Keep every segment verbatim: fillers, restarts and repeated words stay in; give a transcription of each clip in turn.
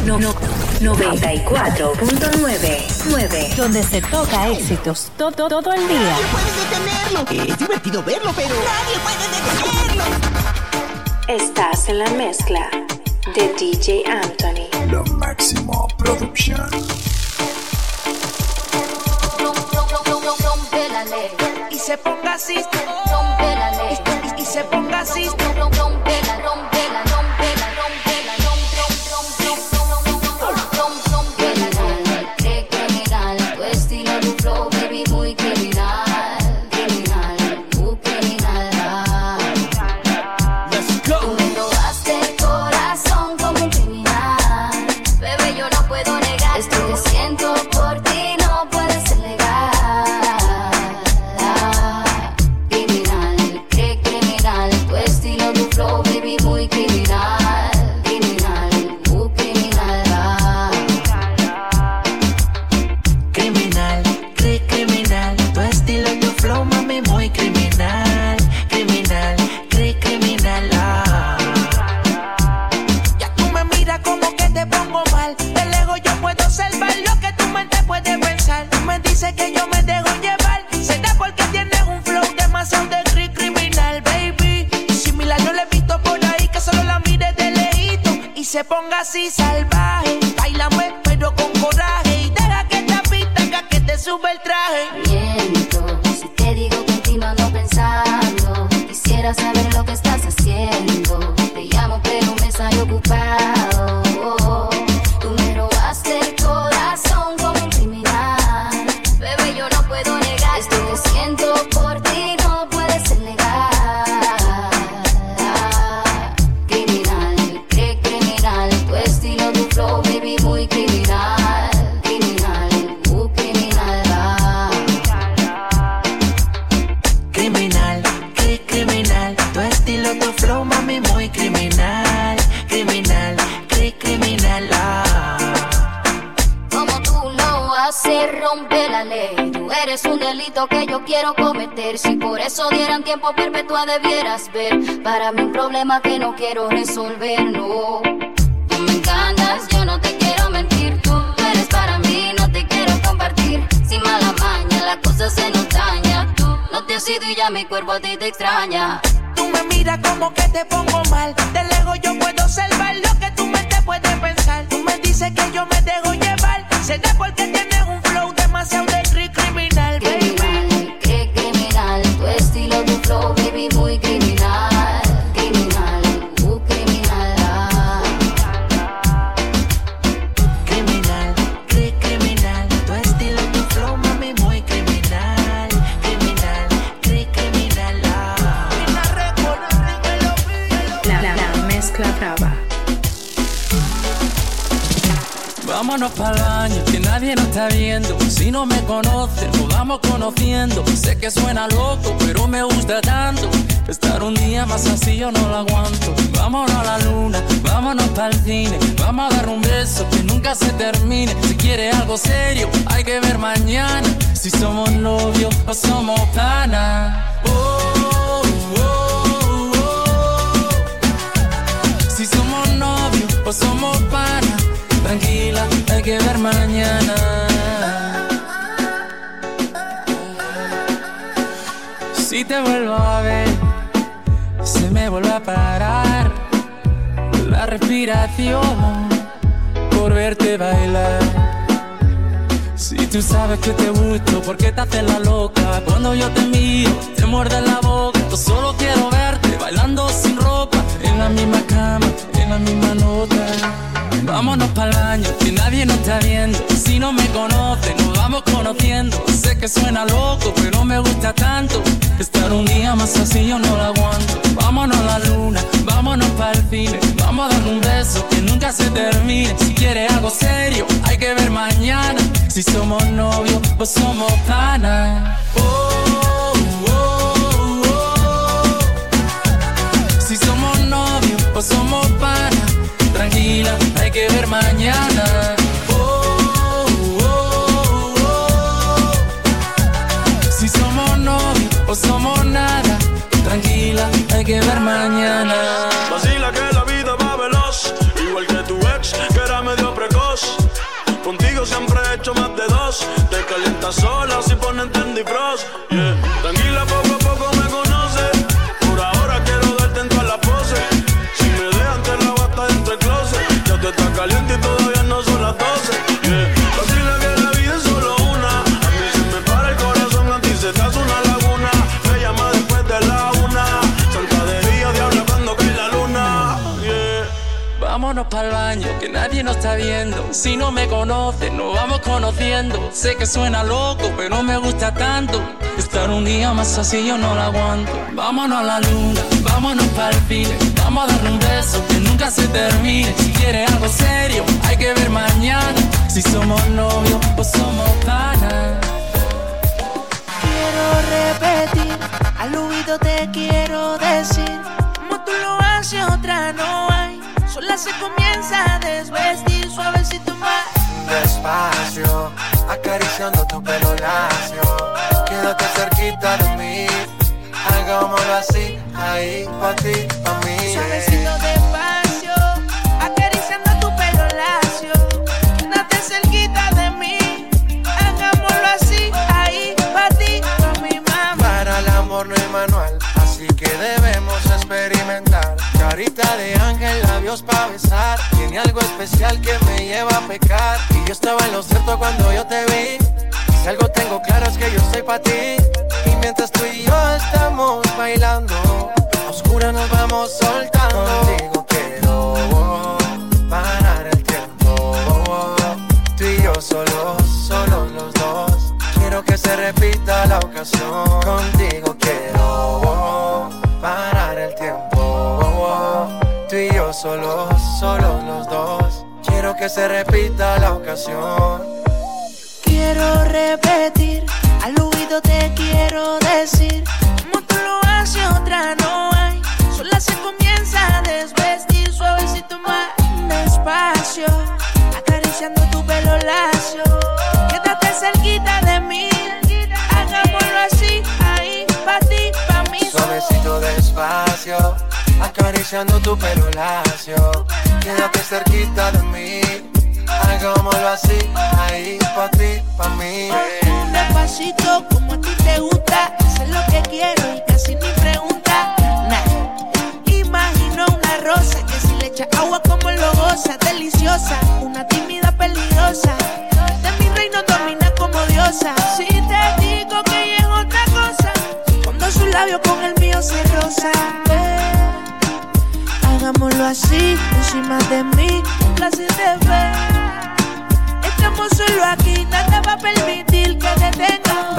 no, no, noventa y cuatro punto nueve, donde se toca éxitos todo, todo, todo el día. Nadie puede detenerlo. Es divertido verlo, pero nadie puede detenerlo. Estás en la mezcla de D J Anthony. Lo máximo producción. Rompe la ley Y se ponga así. rompe la ley Y, y, y se ponga así. rompe la rompe la rompe la rompe la rompe rompe rompe la ley criminal tu estilo tu flow baby muy criminal criminal muy criminal Let's go. tú me robaste el corazón como un criminal bebé yo no puedo negar esto que siento por ti no puede ser legal criminal cre criminal tu estilo tu flow baby muy criminal criminal muy criminal Criminal, cri criminal, tu estilo, tu flow, mami, muy criminal. Criminal, cri criminal. Ah. Ya tú me miras como que te pongo mal. De lejos yo puedo observar lo que tu mente puede pensar. Tú me dices que yo me dejo llevar. Será porque tienes un flow demasiado de cri- criminal, baby. Similar yo le he visto por ahí que solo la mire de lejito y se ponga así salvaje. Baila pues, pero con coraje y deja que esta pista haga que te sube el traje. Miento, si te digo que en ti no ando pensando. Quisiera saber lo que estás haciendo. Te llamo pero me sale ocupado. Tú me robaste el corazón como un criminal. Bebé, yo no puedo negar esto que siento por ti no puede ser legal. Criminal, cre criminal, tu estilo, tu flow, baby, muy criminal. Criminal, muy criminal. Criminal, cri criminal, tu estilo, tu flow, mami, muy criminal. Criminal, cri criminal. Ah. Como tú lo haces, rompe la ley. Tú eres un delito que yo quiero cometer. Si por eso dieran tiempo perpetua debieras ver. Para mí un problema que no quiero resolver, no. Tú me encantas, yo no te quiero mentir. Tú eres para mí, no te quiero compartir. Sin mala maña, la cosa se nos daña. Tú no te has ido y ya mi cuerpo a ti te extraña. Tú me miras como que te pongo mal. De lejos yo puedo observar lo que tu mente puede pensar. Tú me dices que yo me dejo llevar. Será porque tienes un flow demasiado de cri- criminal, baby. Criminal, cre criminal, tu estilo, tu flow, baby, muy criminal. Criminal, muy criminal. Criminal, cri criminal, tu estilo, tu flow, mami, muy criminal. Criminal, cri criminal. Ah. La, la, la mezcla brava. Vámonos pa'l baño, que nadie nos está viendo. Si no me conocen, nos vamos conociendo. Sé que suena loco, pero me gusta tanto. Estar un día más así yo no lo aguanto. Vámonos a la luna, vámonos pa'l cine. Vamos a dar un beso que nunca se termine. Si quieres algo serio, hay que ver mañana. Si somos novios o somos panas. Oh, oh, oh. Si somos novios o somos panas. Tranquila, hay que ver mañana. Si te vuelvo a ver, se me vuelve a parar la respiración por verte bailar. Si tú sabes que te gusto, ¿por qué te haces la loca? Cuando yo te miro, te muerde la boca. Yo solo quiero verte bailando sin ropa, en la misma cama, en la misma nota. Vámonos pa'l baño, que nadie nos está viendo. Si no me conoce, nos vamos conociendo. Sé que suena loco, pero me gusta tanto. Estar un día más así yo no lo aguanto. Vámonos a la luna, vámonos pa'l cine. Vamos a dar un beso que nunca se termine. Si quieres algo serio, hay que ver mañana. Si somos novios o somos panas. Oh, oh, oh. Si somos novios o somos panas. Tranquila, hay que ver mañana. Oh, oh, oh. Si somos novios o somos nada. Tranquila, hay que ver mañana. Vacila que la vida va veloz, igual que tu ex, que era medio precoz. estás sola si ponen trendy frost. Yeah. Tranquila, poco a poco me conoces. Por ahora quiero darte en todas las poses. Si me dejan te la bata dentro del closet. Ya te está caliente y todavía no son las doce. Yeah. Vacila que la vida es solo una. A mí se me para el corazón, a ti se te hace una laguna. Me llama después de la una. Santa de día, diabla cuando cae la luna. Yeah. Vámonos pa'l baño, que nadie nos está viendo. Si no me conoces, nos vamos conociendo. Sé que suena loco, pero me gusta tanto. Estar un día más así yo no lo aguanto. Vámonos a la luna, vámonos pa'l cine. Vamos a darle un beso que nunca se termine. Si quieres algo serio, hay que ver mañana. Si somos novios o somos panas. Quiero repetir, al oído te quiero decir. Como tú lo haces, otra no hay. Sola se comienza a desvestir, suavecito más. Despacio, acariciando tu pelo lacio. Quédate cerquita de mí, hagámoslo así, ahí, pa' ti, pa' mí. Suavecito despacio, acariciando tu pelo lacio. Quédate cerquita de mí, hagámoslo así, ahí, pa' ti, pa' mi mamá. Para el amor no hay manual, así que debemos experimentar. Carita de ángel, labios pa' besar. Tiene algo especial que me lleva a pecar. Y yo estaba en lo cierto cuando yo te vi. Si algo tengo claro es que yo soy pa' ti. Y mientras tú y yo estamos bailando, a oscuras nos vamos soltando. Contigo quiero parar el tiempo. Tú y yo solos, solos los dos. Quiero que se repita la ocasión. Contigo quiero parar el tiempo. Tú y yo solos, solos los dos. Quiero que se repita la ocasión. Quiero repetir, al oído te quiero decir. Como tú lo haces, otra no hay. Sola se comienza a desvestir, suavecito más. Despacio, acariciando tu pelo lacio. Quédate cerquita de mí, hagámoslo así, ahí, pa' ti, pa' mí. Suavecito despacio, acariciando tu pelo lacio. Quédate cerquita de mí, hagámoslo así, ahí, pa' ti, pa' mí. Un despacito, como a ti te gusta. Eso es lo que quiero y casi ni pregunta. Nah, imagino una rosa que si le echa agua como lo goza. Deliciosa, una tímida peligrosa. De mi reino domina como diosa. Si te digo que ella es otra cosa, cuando sus labios con el mío se rozan. Hagámoslo así, encima de mí, un placer de ver. Estamos solo aquí, nada va a permitir que detengan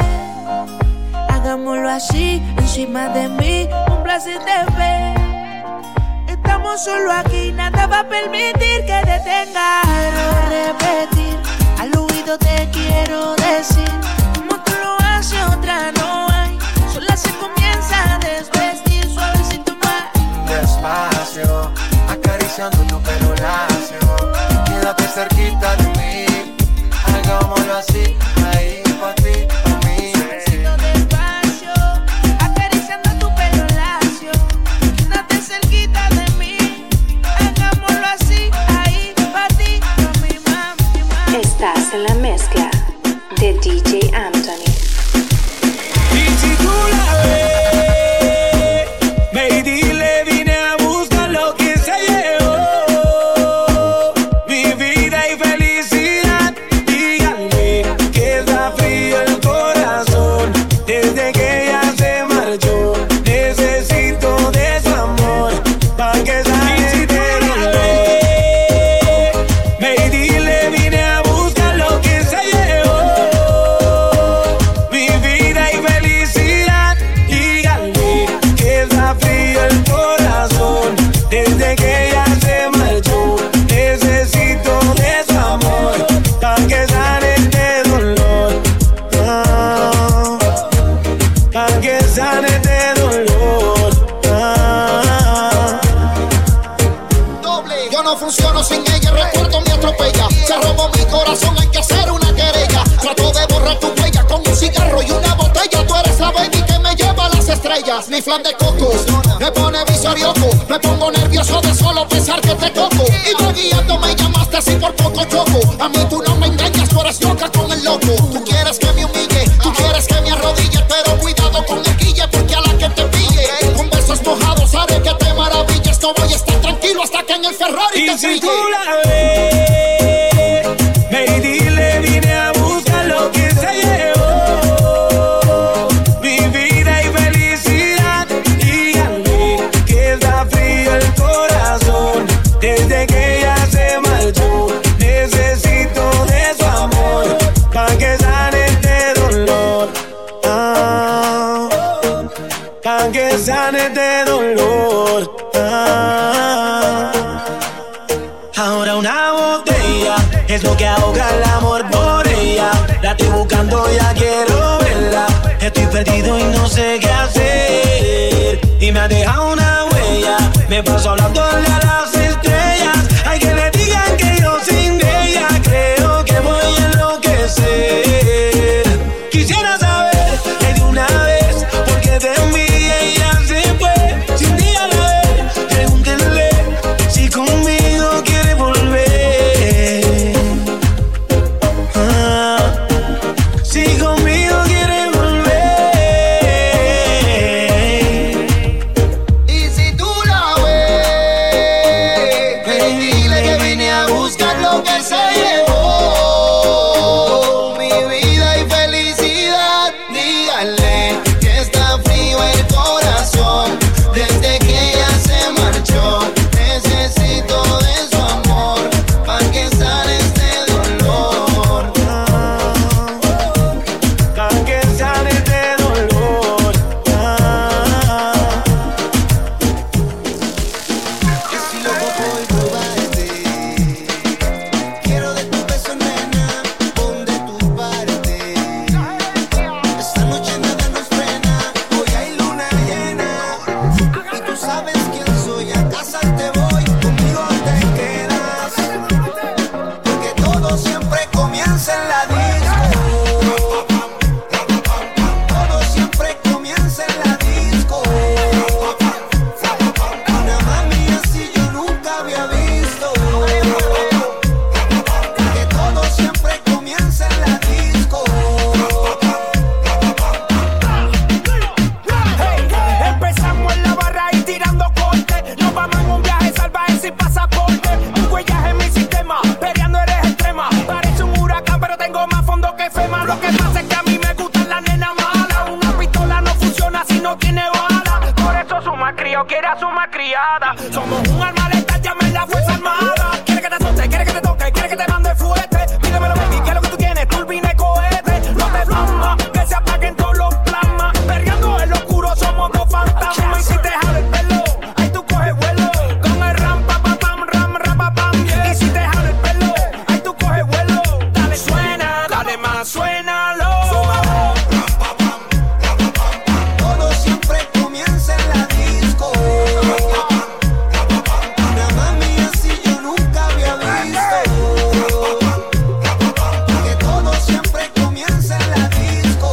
ver. Hagámoslo así, encima de mí, un placer de ver. Estamos solo aquí, nada va a permitir que detengan. Quiero repetir, al oído te quiero decir. Como tú lo haces, otra no hay. Sola se comienza a desvestir, suavecito más. Despacio, acariciando tu pelo lacio. Quédate cerquita de mí, hagámoslo así, ahí, pa' ti, pa' mí. Suavecito despacio, acariciando tu pelo lacio. Quédate cerquita de mí, hagámoslo así, ahí, pa' ti, pa' mi mamá. Estás en la mezcla de D J Anthony. Y si tú la ves, ve y dile, vine a buscar lo que se llevó. Mi vida y felicidad, díganme que está frío el corazón. Desde que ella se marchó, necesito de su amor pa' que sane de dolor. Ve y dile, vine a buscar lo que se llevó. Mi vida y felicidad, díganme que está frío el corazón. Desde que ella se marchó, necesito de su amor pa' que sane de dolor. Ah, pa' que sane de dolor. Ah. Yo no funciono sin ella, recuerdo me atropella. Se robó mi corazón, hay que hacer una querella. Trato de borrar tu huella con un cigarro y una botella. Tú eres la baby que me lleva a las estrellas. Mi flan de coco me pone visorioco. Me pongo nervioso de solo pensar que te toco. Y yo guiando me llamaste que si por poco choco. A mí tú no me engañas, tú eres loca con el loco. Tú quieres que me humille, tú quieres que me arrodille, pero cuidado con el guille, porque a la que te pille con besos mojados haré que te maravilles. No voy a estar tranquilo hasta que en el Ferrari y te si brille. tú la ves, ve y dile, vine a buscar lo que se llevó. Mi vida y felicidad, díganle que está frío el corazón. Desde que ella se marchó, necesito de su amor, pa' que sane este dolor. Ah, pa' que sane este dolor. Ah. Ahora una botella es lo que ahoga el amor por ella. La estoy buscando, ya quiero verla. Estoy perdido y no sé qué hacer. Y me ha dejado una huella. Me paso hablándole a las estrellas. Hay que le digan que yo sin ella creo que voy a enloquecer. Quisiera saber de una vez por qué de mí ella se fue. Sin día la ve, pregúntenle si conmigo quiere volver. Ah, si conmigo quiere volver. Y si tú la ves, ven y dile que vine a buscar lo que se llevó. Mi vida y felicidad, díganle que está frío el corazón. Desde que ella se marchó, necesito de su amor, pa' que sane este dolor. Pa' que sane este dolor. Ah. Estoy loco por probarte. Quiero de tu beso, nena, pon de tu parte. Esta noche nada nos frena, hoy hay luna llena. Y tú sabes quién soy, a casa te voy, conmigo te quedas. Porque todo siempre comienza en la disco. Todo siempre comienza en la disco. Una mami así yo nunca había visto. Que todo siempre comienza en la disco. Hey, empezamos en la barra y tirando corte. Nos vamos en un viaje salvaje sin pasaporte. Un huellaje en mi sistema, peleando eres extrema. Parece un huracán, pero tengo más fondo que FEMA. Lo que pasa es que a mí me gustan las nenas malas. Una pistola no funciona si no tiene bala. Por eso su macrío quiere a su macriada. Somos un arma letal, llamen la fuerza armada. Quiere que te azote, quiere que te toque, quiere que te mande fuerte. Pídemelo, baby, que es lo que tú tienes, turbina y cohete. No te flama, que se apaguen todos los plasmas. Perreando en lo oscuro somos dos fantasmas. Y si te jala el pelo, ahí tú coges vuelo. Con el ram, pa, pa, pam, ram, ra, pa, pam, yeah. Y si te jala el pelo, ahí tú coges vuelo. Dale, suena, dale más, suénalo. Todo siempre comienza en la disco. Una mami así yo nunca había visto. Que todo siempre comienza en la disco.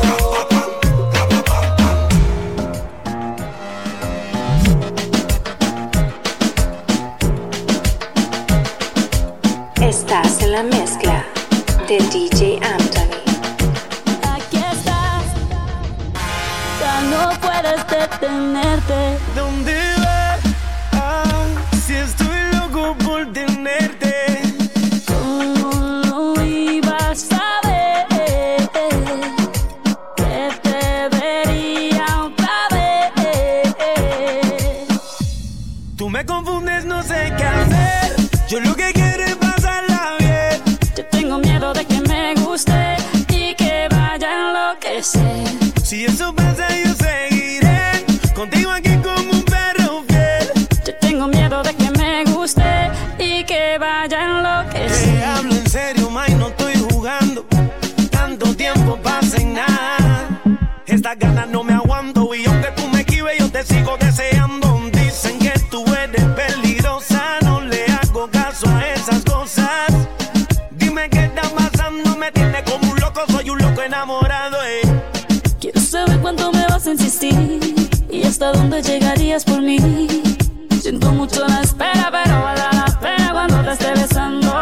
Estás en la mezcla de D J Anthony. Aquí estás, ya no puedes detenerte. ¿Dónde vas? Ah, si estoy loco por tenerte. ¿Cómo lo ibas a ver? Que te vería otra vez. Tú me confundes, no sé qué hacer. Yo lo que quiero es pasarla bien. Yo tengo miedo de que me guste y que vaya a enloquecer. Si eso pasa, yo seguiré contigo aquí como un perro fiel. Yo tengo miedo de que me guste y que vaya a enloquecer. Te hablo en serio, May, no estoy jugando. Tanto tiempo pasa en nada. Estas ganas no me aguanto. Y aunque tú me esquives, yo te sigo deseando. Dicen que tú eres peligrosa. No le hago caso a esas cosas. Dime qué está pasando. Me tiene como un loco. Soy un loco enamorado, eh. Quiero saber cuánto me vas a insistir y hasta dónde llegarías por mí. Siento mucho la espera, pero vale la pena cuando te esté besando.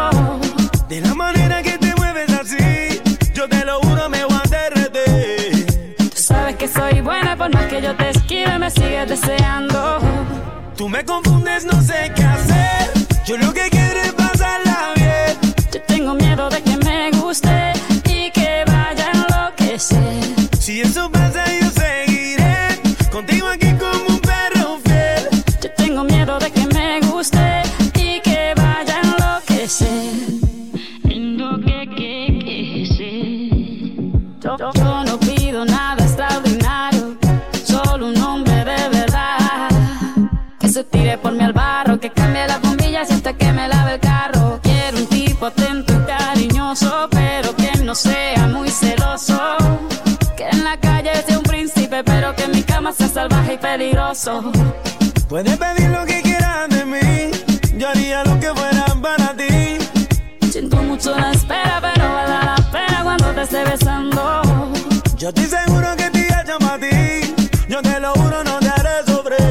me confundes, no sé qué hacer. Yo lo que quiero es pasarla bien. Yo tengo miedo de que me guste y que vaya a enloquecer. Si eso pasa yo seguiré contigo aquí como un perro fiel. Yo tengo miedo de que me guste y que vaya a enloquecer. Tengo que, que, que ser. Yo, yo no pido nada extraordinario, solo un hombre de verdad que se tire por mi al barro, que cambie las bombillas hasta que me lave el carro. Quiero un tipo atento y cariñoso, pero que no sea muy celoso. Que en la calle sea un príncipe, pero que en mi cama sea salvaje y peligroso. Puedes pedir lo que quieras de mí, yo haría lo que fuera para ti. Siento mucho la espera, pero vale la pena cuando te esté besando. Yo estoy seguro que te llamo a ti, yo te lo juro, no te haré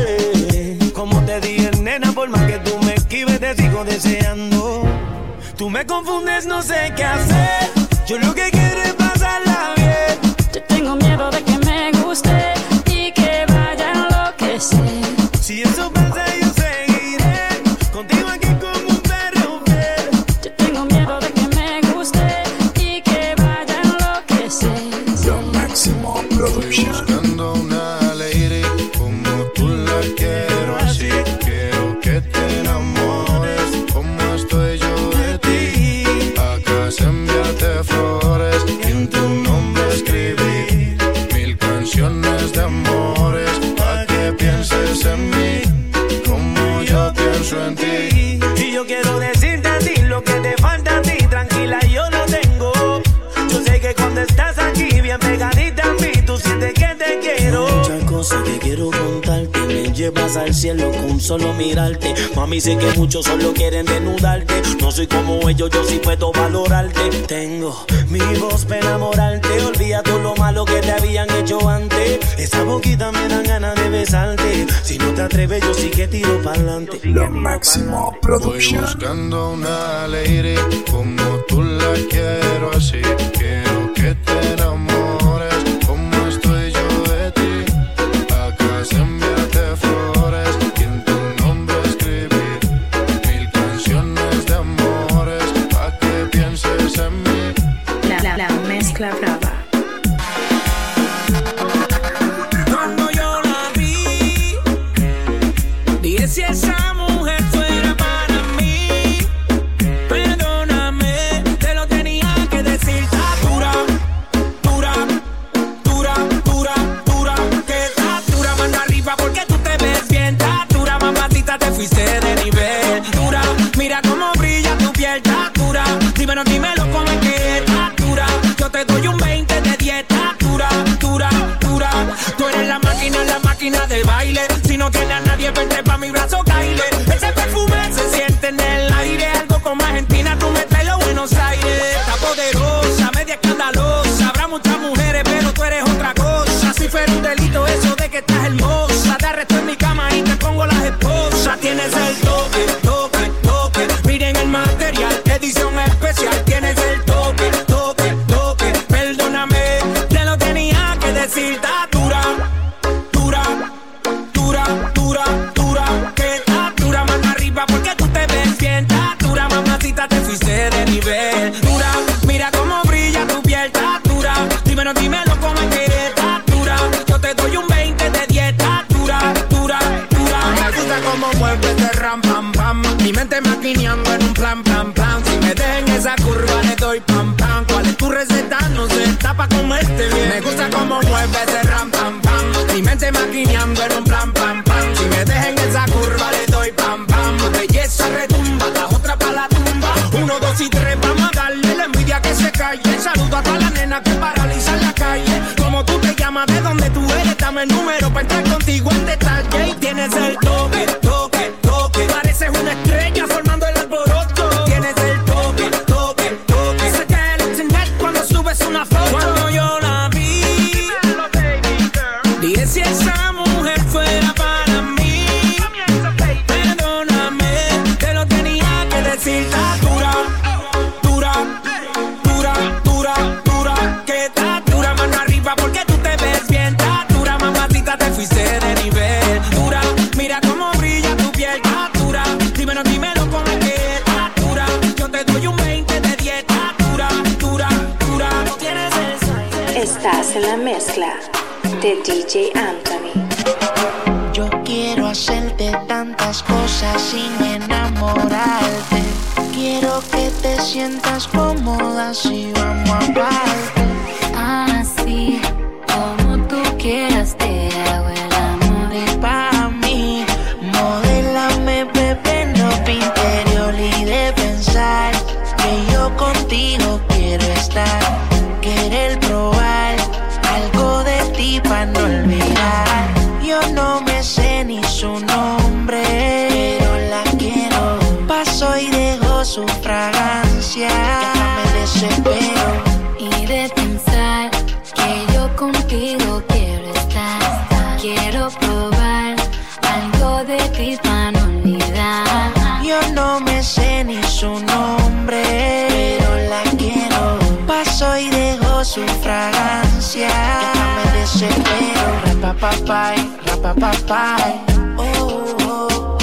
sobre. Como te dije, nena, por más que tú me esquives, te sigo deseando. Tú me confundes, no sé qué hacer. Yo lo que quiero es pasarla bien. Yo tengo miedo de que me guste y que vaya a enloquecer. Si eso pasa yo seguiré contigo aquí como un perro fiel. Yo tengo miedo de que me guste y que vaya a enloquecer. Lo máximo production. Buscando una lady como tú la quiero así. Quiero que te enamores como estoy yo de ti. Acá se enviarte flores y en tu nombre escribí mil canciones de amores pa' que pienses en mí como yo pienso en ti. Y yo quiero decirte a ti lo que te falta a ti. Tranquila, yo lo tengo. Yo sé que cuando estás aquí bien pegadita a mí, tú sientes que te quiero. Muchas cosas que quiero contarte, me llevas al cielo con solo mirarte. Mami, sé que muchos solo quieren desnudarte. No soy como ellos, yo sí puedo valorarte. Tengo mi voz para enamorarte. Olvida todo lo malo que te habían hecho antes. Esa boquita me dan ganas de besarte. Si no te atreves, yo sí que tiro pa'lante. Lo máximo Voy production. buscando una lady como tú la quiero así. Quiero que te enamores como estoy yo de ti. Acá se enviarte flores y en tu nombre escribir mil canciones de amores pa' que pienses en mí. La, la, la mezcla brava. Cuando yo la vi, dije si esa mujer fuera para mí. Perdóname, te lo tenía que decir. Está dura, dura, dura, dura, dura. Que está dura, mano arriba porque tú te ves bien. Está dura, mamacita, te fuiste de nivel. Dura, mira cómo brilla tu piel. Está dura, dímelo, dímelo cómo es que está dura. Yo te doy un veinte de dieta. Dura, dura, dura. Tú eres la máquina, la máquina del baile. Si no tienes a nadie, vente pa' mi brazo, caile. Ese perfume se siente en el aire. Algo como Argentina, tú me traes los Buenos Aires. Está poderosa, media escandalosa. Habrá muchas mujeres, pero tú eres otra cosa. Si fuera un delito eso de que estás hermosa, te arresto en mi cama y te pongo las esposas. Tienes el toque, toque, toque. Miren el material, edición especial. Tienes el toque, toque, toque. Perdóname, te lo tenía que decir. Está dura, dura, dura, dura, dura. Que está dura, mano arriba porque tú te ves bien. Está dura, mamacita, te fuiste de nivel. Dura, mira cómo brilla tu piel. Está dura, dímelo, dímelo cómo es que está dura. Yo te doy un veinte de dieta. Dura, dura, dura. Me gusta cómo mueves de ram, pam, pam. Mi mente maquineando en un plan, plan, plan. Si me dejen esa curva le doy pam, pam. ¿Cuál es tu receta? No sé, está pa' comerte bien. Me gusta cómo mueves de ram, pam, pam. Mi mente maquineando en un plan, pam, pam. Si me dejen esa curva le doy pam, pam. Belleza retumba, la otra pa' la tumba. Uno, dos y tres, vamos a darle la envidia que se calle. Saludo a todas las nenas que paralizan la calle. Como tú te llamas, de dónde tú eres, dame el número pa' entrar contigo en detalle. Y tienes el toque, toque, toque. Pareces una estrella formando el alboroto. Tienes el toque, toque, toque. Se cae el internet cuando subes una foto. Cuando yo la vi, dije si esa mujer fuera para mí. Perdóname, te lo tenía que decir. Está dura, dura, dura, dura, dura. Que está dura, mano arriba porque tú te ves bien. Está dura, mamacita, te fuiste de nivel. Dura, mira cómo doy un veinte de dieta. Dura, dura, dura, no tienes el sal. Estás en la mezcla de D J Anthony. Yo quiero hacerte tantas cosas sin enamorarte. Quiero que te sientas cómoda si vamos a parte. Así como tú quieras te hago el amor. Y pa' mí, modélame, bebé, ropa interior y de pensar que yo contigo quiero estar. Querer probar algo de ti pa' no olvidar. Yo no me sé ni su nombre, pero la quiero. Paso y dejo su fragancia, ya me desespero. Y de pensar que yo contigo quiero estar. Quiero probar algo de ti para no olvidar. Yo no me sé ni su nombre, pero la quiero. Paso y dejo su fragancia, ya me desespero. Rapapapay, rapapapay, oh, oh, oh.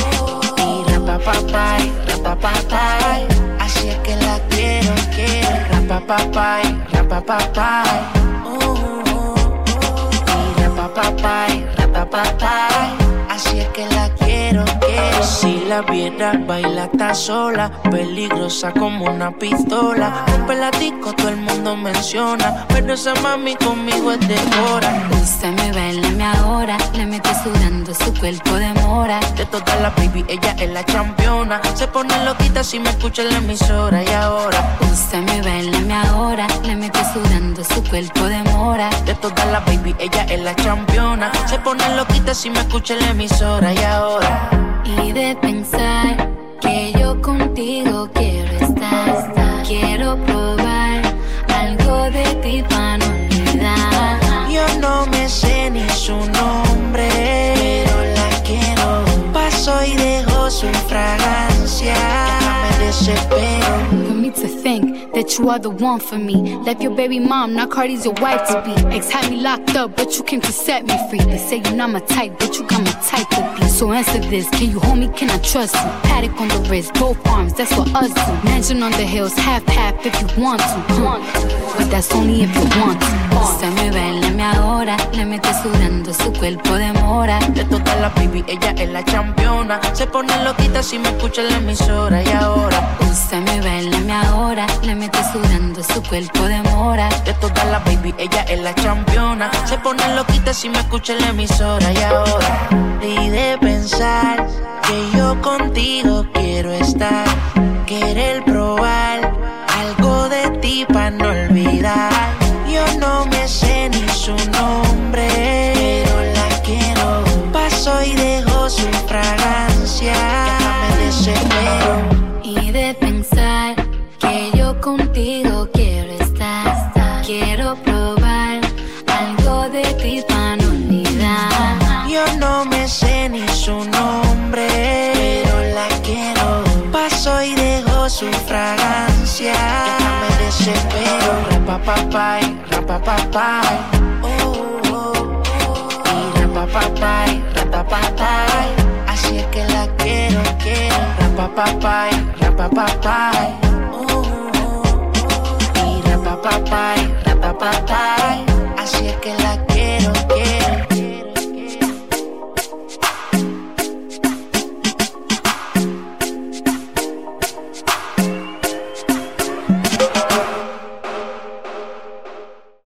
Y rapapapay, rapapapay, así es que la quiero, quiero. Rapapapay, rapapapay, oh, oh, oh. Y rapapapay, rapapapay, así es que la quiero, quiero. Si la viera baila está sola, peligrosa como una pistola. Rompe la disco, todo el mundo menciona, pero esa mami conmigo es de hora. Úsame, bailame ahora, le mete sudando su cuerpo de mora. De todas las baby, ella es la campeona. Se pone loquita si me escucha en la emisora. Y ahora, úsame, bailame ahora, le mete sudando su cuerpo de mora. De todas las baby, ella es la campeona. Se pone loquita si me escucha en la emisora. Y ahora, y de pensar que yo contigo quiero estar. Quiero probar algo de ti para no olvidar. Yo no me sé ni su nombre, pero la quiero. Paso y dejo su fragancia, ya me desespero. For me to think that you are the one for me. Left your baby mom, now Cardi's your wife to be. Ex had me locked up, but you came to set me free. They say you're not my type, but you got my type to be. So answer this, can you hold me, can I trust you? Paddock on the wrist, both arms, that's what us do. Mansion on the hills, half-half if you want to. Want to. But that's only if you want to. Úsame, bailame ahora, le mete sudando su cuerpo de mora. De todas las baby, ella es la campeona. Se pone loquita si me escucha en la emisora. Y ahora, úsame, bailame ahora, le mete sudando su cuerpo de mora. De todas las baby, ella es la campeona. Se pone loquita si me escucha en la emisora. Y ahora, y de pensar que yo contigo quiero estar. Querer probar algo de ti pa' no olvidar. Yo no me sé ni su nombre, pero la quiero. Paso y dejo su fragancia, ya me desespero. Y de pensar que yo contigo quiero estar. Quiero probar algo de ti para no olvidar. Yo no me sé ni su nombre, pero la quiero. Paso y dejo su fragancia, ya me desespero. Rapapapay, rapapapay, oh, oh, oh. Y rapapapay, rapapapay, así es que la quiero, quiero. Rapapapay, rapapapay, oh, oh, oh. Y rapapapay, rapapapay, así es que la quiero.